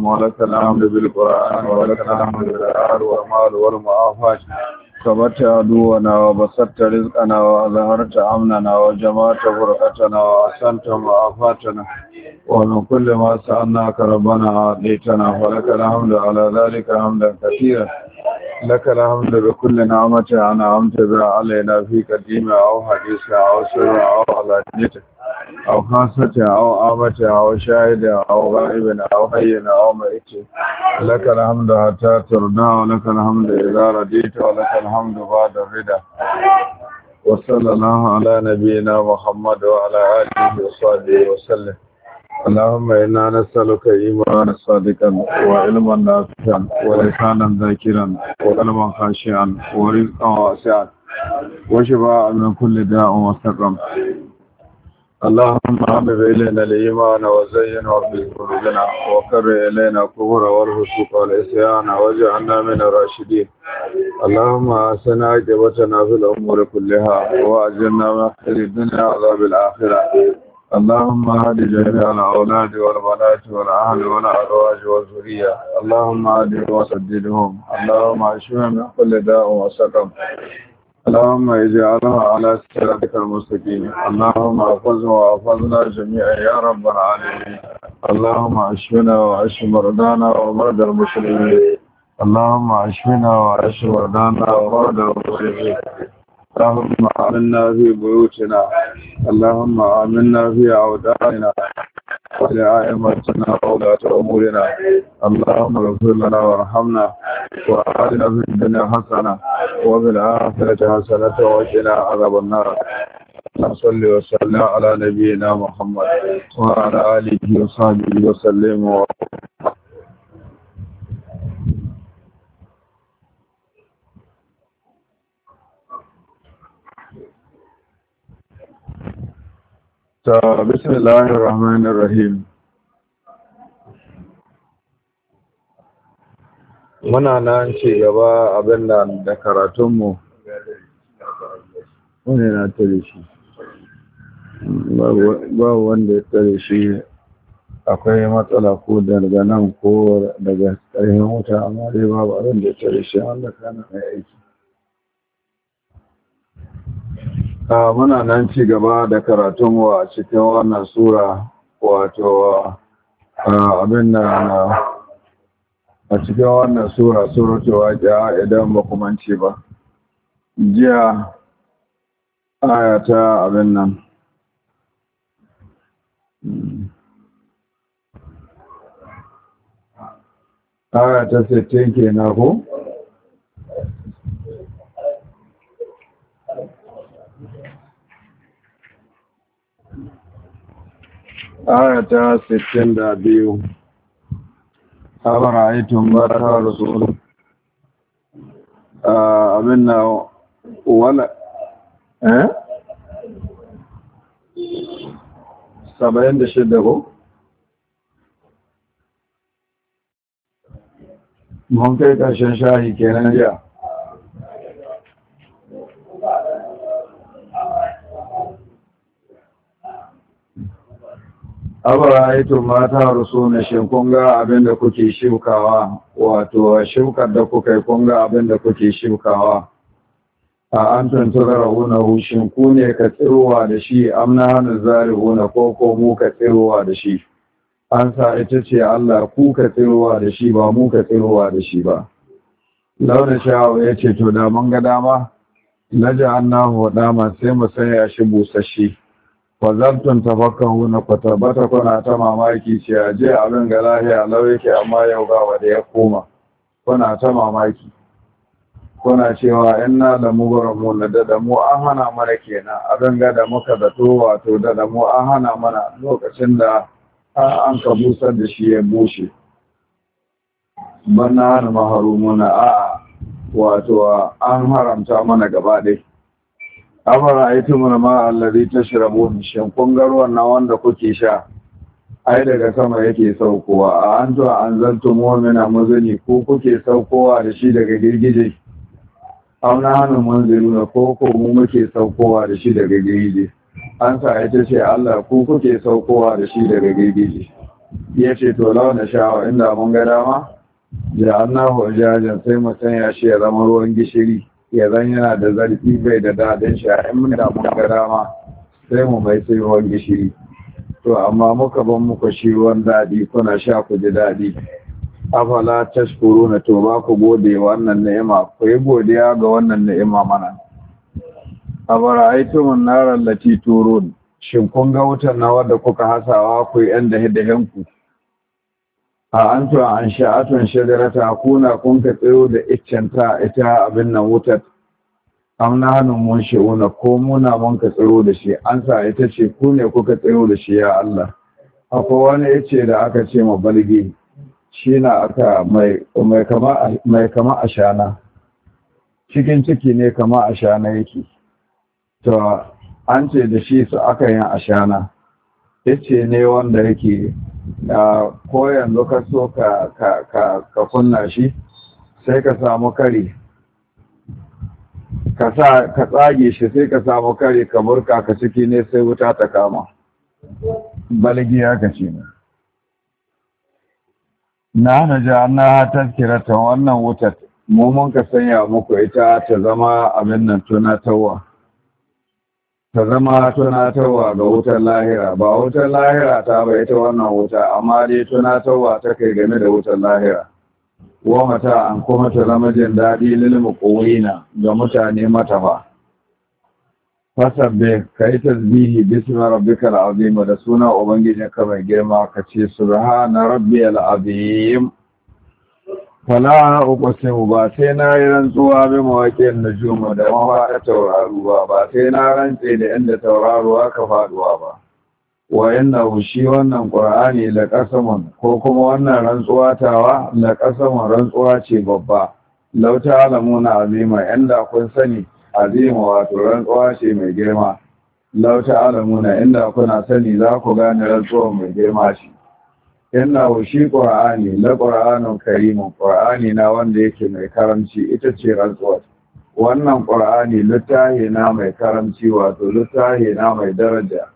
ولك الحمد بالقرآن ولك الحمد بالآل والمال والمعافاة كبرت عدونا وبسطت رزقنا وأظهرت أمننا وجمعت فرقتنا وأحسنت معافاتنا ومن كل ما سألناك ربنا أعطيتنا ولك الحمد على ذلك حمدا كثيرا لك الحمد بكل نعمة أنعمت بها علينا في قديمة أو حديثة أو سر أو علانية أو خاصة أو آمة أو شاهد أو غائب أو حي أو ميت لك الحمد حتى ترضى ولك الحمد إذا رضيت ولك الحمد بعد الرضا وصلى الله على نبينا محمد وعلى آله وصحبه وسلم. اللهم إنا نسألك إيمانا صادقا وعلما نافعا ولسانا ذاكرا وقلبا خاشعا ورزقا واسعا وشفاء من كل داء وسقم. اللهم حبب إلينا الإيمان وزينه في قلوبنا وكره إلينا الكفر والفسوق والعصيان واجعلنا من الراشدين. اللهم أحسن عاقبتنا في الأمور كلها وأجرنا من خير الدنيا وعذاب الآخرة. اللهم هد جميع الأولاد والبنات والأهل والأزواج والذرية. اللهم هدهم وسددهم. اللهم اشفهم من كل داء وسقم. اللهم اجعلها على صراطك المستقيم. اللهم احفظه واحفظنا جميعا يا رب العالمين. اللهم اشفنا واشف مرضانا ومرضى المسلمين. اللهم اشفنا واشف مرضانا ومرضى المسلمين. اللهم آمنا في بيوتنا. اللهم آمنا في أوداننا ولأئمتنا وولاة أمورنا. اللهم اغفر لنا وارحمنا وآتنا في الدنيا حسنة وفي الآخرة حسنة وقنا عذاب النار. صل وسلم على نبينا محمد وعلى آله وصحبه وسلم. Bismillahir Rahmanir Rahim. Muna nan ci gaba abin da karatunmu wani na tare shi babu wanda ya tare shi. Akwai matsala ko daga nan ko daga ƙarfin wuta, amma dai babu abin da ya tare shi wanda kana mai aiki. Muna nan ci gaba da karatunmu a cikin wannan sura, wato abin da a cikin wannan suratul waqi'a idan ba ku mance ba. Jiya ayata abin nan ayata 60 kenan ko? Ayata 62. Afara'aytum ma rasul abinna wala 76 ko mun kai ƙarshen shahi kenan jiya. Afara'aytum ma tahrusuna, shin kun ga abin da kuke shukawa, wato shukar da kuka yi kun ga abin da kuke shukawa. A antum tazra'unahu, shin ku ne ka tsirowa da shi, amna hanu zari'una ko mu ka tsirowa da shi. An sa ita ce Allah, ku ka tsirowa da shi ba mu ka tsirowa da shi ba. Launa sha'awa ya ce to da mun ga dama laja'annahu dama sai mu sanya shi busasshe. Wazartun tafakkahu na kwatabata kuna ta mamaki ce a je abin ga lahiya lau yake, amma yau ga wanda ya koma. Kuna ta mamaki, kuna cewa inna da mubaramu na da mu an hana mana kenan abin ga da muka zato, wato da mu an hana mana lokacin da an ka busar da shi ya bushe. Bana hana maharumuna a'a, wato an haramta mana gaba ɗaya. Amara aitumul ma allazi tashrabun, shin kun ga ruwan nan wanda kuke sha ai daga sama yake saukowa. A antu anzaltum mu'mina muzani, ko kuke saukowa da shi daga girgije. Auna hanu munziluna, ko mu muke saukowa da shi daga girgije. An sa ita ce Allah, ku kuke saukowa da shi daga girgije. ya ce to launa sha'awa inda mun ga dama da annahu ajajan sai mu sanya shi ya zama ruwan gishiri ya zan yana da zarfi bai da daɗin sha in mun da mun ga dama sai mu mai sai ruwan gishiri to amma muka ban muku shi ruwan daɗi kuna sha ku ji daɗi afala tashkuruna to ba ku gode wannan ni'ima ku yi godiya ga wannan ni'ima mana abara'aytumun naral lati turun shin kun ga wutar na wadda kuka hasawa ku yi yan dahidahen ku a antu an sha'atun shajarata kuna kun ka tsayo da iccenta ita abin nan wutar amna hannun mun shi'una ko muna mun ka tsaro da shi an sa ita ce ku ne kuka tsaro da shi ya Allah akwai wani yace da aka ce ma balgi shi na aka mai kama ashana cikin ciki ne kama ashana yake to an ce da shi su aka yin ashana yace ne wanda yake ko yanzu ka so ka kunna shi sai ka samu kare ka tsage shi sai ka samu kare ka burka ka ciki ne sai wuta ta kama balgi haka ce ne na ja na tazkiratan wannan wutar mu mun ka sanya muku ita ta zama abin nan tunatarwa ga wutar lahira ba wutar lahira ta ba ita wannan wuta amma dai tunatarwa ta kai game da wutar lahira wa mata an kuma ta zama jin daɗi lil muqawina ga mutane matafa fasabbe kai tasbihi bismi rabbikal azim da suna ubangijinka mai girma kace subhana rabbiyal azim fala uqsimu ba sai na yi rantsuwa bi mawaƙin nujuma da mawaƙa tauraruwa ba sai na rantse da inda tauraruwa ka faduwa ba wa innahu shi wannan qur'ani la qasamun ko kuma wannan rantsuwa tawa la qasamun rantsuwa ce babba law ta'lamuna azima inda kun sani azima wato rantsuwa ce mai girma law ta'lamuna inda kuna sani za ku gane rantsuwa mai girma shi innahu shi qur'ani la qur'anun karimun qur'ani na wanda yake mai karamci ita ce rantsuwa wannan qur'ani littafi na mai karamci wato littafi na mai daraja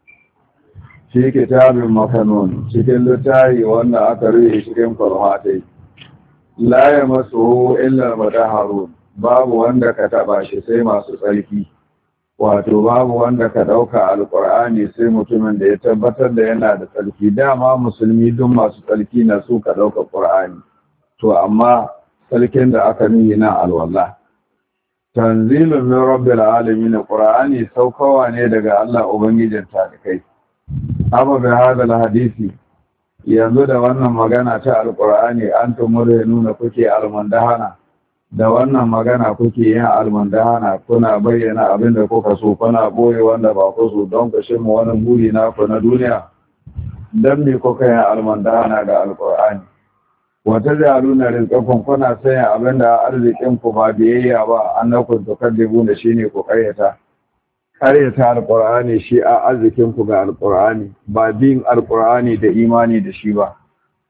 shi kitabin makanun cikin littafi wanda aka rufe cikin farmatai la yamassuhu illa al-mutahharun babu wanda ka taba shi sai masu tsarki wato babu wanda ka dauka alqur'ani sai mutumin da ya tabbatar da yana da tsarki dama musulmi duk masu tsarki na su ka dauka qur'ani to amma tsarkin da aka nuna na alwala tanzilun min rabbil alamin qur'ani saukawa ne daga Allah ubangijin talikai amma bi hadal hadisi yanzu da wannan magana ta alqur'ani antum nuna kuke almandahana da wannan magana kuke yin almandahana kuna bayyana abin da kuka so kuna boye wanda ba ku so don ku shimma wani buri na ku na duniya dan me kuka yin almandahana ga alqur'ani wata jaluna rizqakum kuna sanya abin da arzikin ku ba biyayya ba annakum tukadibu da shine ku karyata alqur'ani shi a arzikin ku ga alqur'ani ba bin alqur'ani da imani da shi ba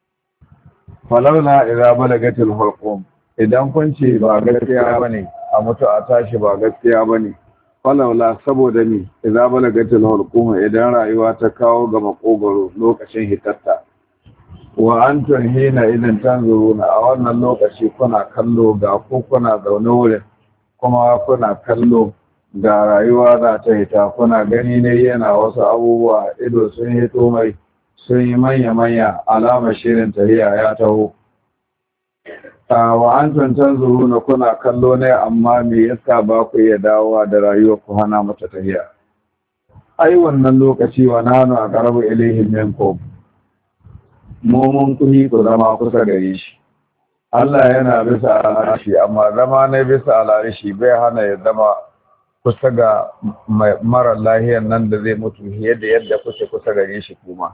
falawla idza balagatil hulqum idan kun ce ba gaskiya bane a mutu a tashi ba gaskiya bane falawla saboda ni idza balagatil hulqum idan rayuwa ta kawo ga makogoro lokacin hitatta wa antum hina idan tanzuruna a wannan lokaci kuna kallo ga ku kuna zaune wurin kuma kuna kallo ga rayuwa za ta hita kuna gani ne yana wasu abubuwa ido sun hito mai sun yi manya-manya alamar shirin tahiya ya taho wa an tantan zuru na kuna kallo ne amma me yasa ba ku iya dawowa da rayuwar ku hana mata tahiya ai wannan lokaci wa nanu a qarabu ilayhim minkum mun kuni ku zama kusa gare shi Allah yana bisa al'arshi amma zama ne bisa al'arshi bai hana ya zama kusa ga mara lahiyar nan da zai mutu yadda kuke kusa gare shi kuma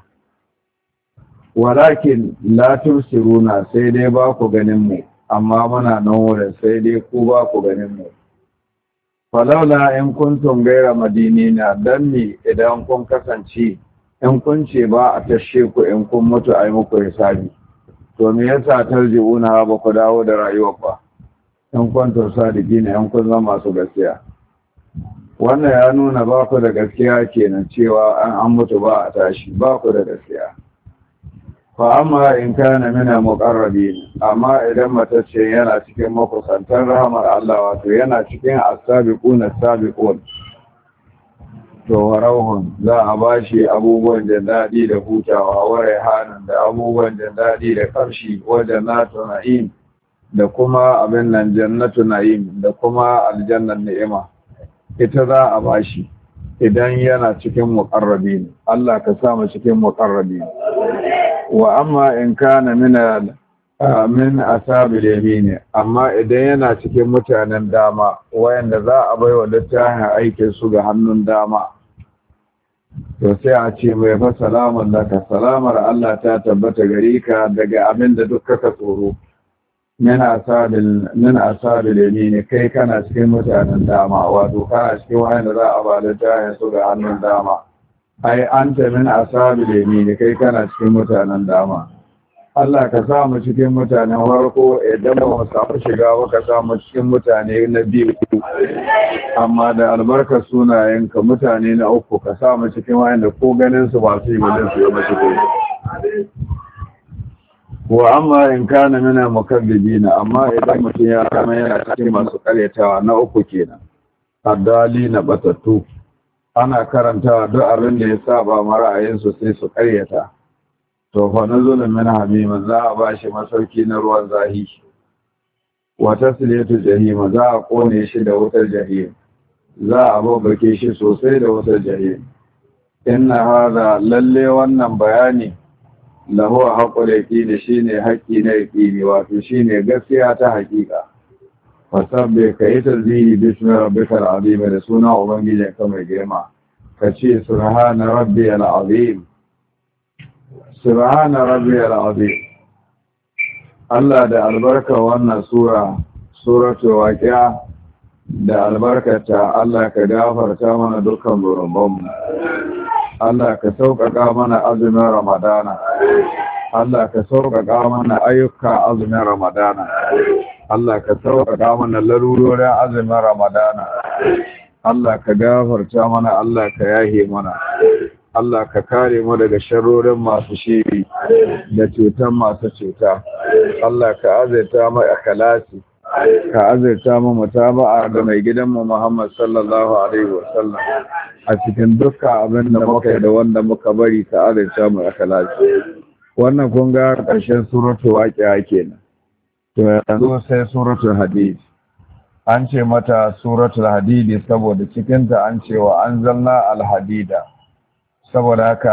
walakin la tusiruna sai dai ba ku ganin mu amma muna nan wurin sai dai ku ba ku ganin mu falaula in kuntum gaira madinina dan ni idan kun kasance in kun ce ba a tashe ku in kun mutu ai muku hisabi to me yasa tarjiuna ba ku dawo da rayuwar ba in kuntum sadiqina in kun zama masu gaskiya wannan ya nuna ba ku da gaskiya kenan cewa an mutu ba a tashi ba ku da gaskiya fa amma in kana mina muqarrabin amma idan matacce yana cikin makusantan rahmar Allah wato yana cikin as-sabiquna as-sabiqun to warauhun za a bashi abubuwan da daɗi da hutawa wa raihanan da abubuwan da daɗi da ƙarshi wa jannatu na'im da kuma abin nan jannatu na'im da kuma aljannan ni'ima ita za a bashi idan yana cikin muqarrabin Allah ka sa mu cikin muqarrabin wa amma in kana min asabil yamin amma idan yana cikin mutanen dama wayanda za a baiwa littafin aikin su ga hannun dama to sai a ce mai fa salamun laka salamar Allah ta tabbata gare ka daga abin da duk kaka tsoro min asabil yamin kai kana cikin mutanen dama wato kana cikin wayanda za a ba littafin su ga hannun dama ai anta min asabil yamin kai kana cikin mutanen dama Allah ka sa mu cikin mutanen farko idan ba mu samu shiga ba ka sa mu cikin mutane na biyu amma da albarkar sunayenka mutane na uku ka sa mu cikin wayanda ko ganin su ba su yi wajen su yi mashi ko wa amma in kana mina mukaddibina amma idan mutum ya kama yana cikin masu karyatawa na uku kenan addali na batattu ana karantawa duk abin da ya saba mara'ayinsu sai su karyata to fa nazulun min hamim za a bashi masauki na ruwan zahi wa tasliyatu jahim za a kone shi da wutar jahim za a babbake shi sosai da wutar jahim inna hadha lalle wannan bayani lahu haqqul yaqini shine haƙƙi na yaqini wato shine gaskiya ta haƙiƙa fasabbe kai tasbihi bismi rabbikal azim da suna ubangijinka mai girma kace subhana rabbiyal azim subhana rabbiyal azim Allah da albarka wannan suratul waqi'a da albarkata Allah ka gafarta mana dukkan zunubanmu Allah ka sauƙaƙa mana azumin Ramadana Allah ka sauƙaƙa mana ayyuka azumin Ramadana Allah ka sauƙaƙa mana larurorin azumin Ramadana Allah ka gafarta mana Allah ka yahe mana Allah ka kare mu daga sharrorin masu shiri da cutan masu cuta. Allah ka azurta mu ikhlasi, ka azurta mu mutaba'a ga mai gidanmu Muhammad sallallahu alaihi wasallam. A cikin dukkan abin da muka yi da wanda muka bari ka azurta mu ikhlasi. Wannan kun ga ƙarshen suratul waqi'a kenan. To yanzu sai suratul hadid. An ce mata suratul hadid saboda cikinta an ce wa anzalna al-hadida. Saboda haka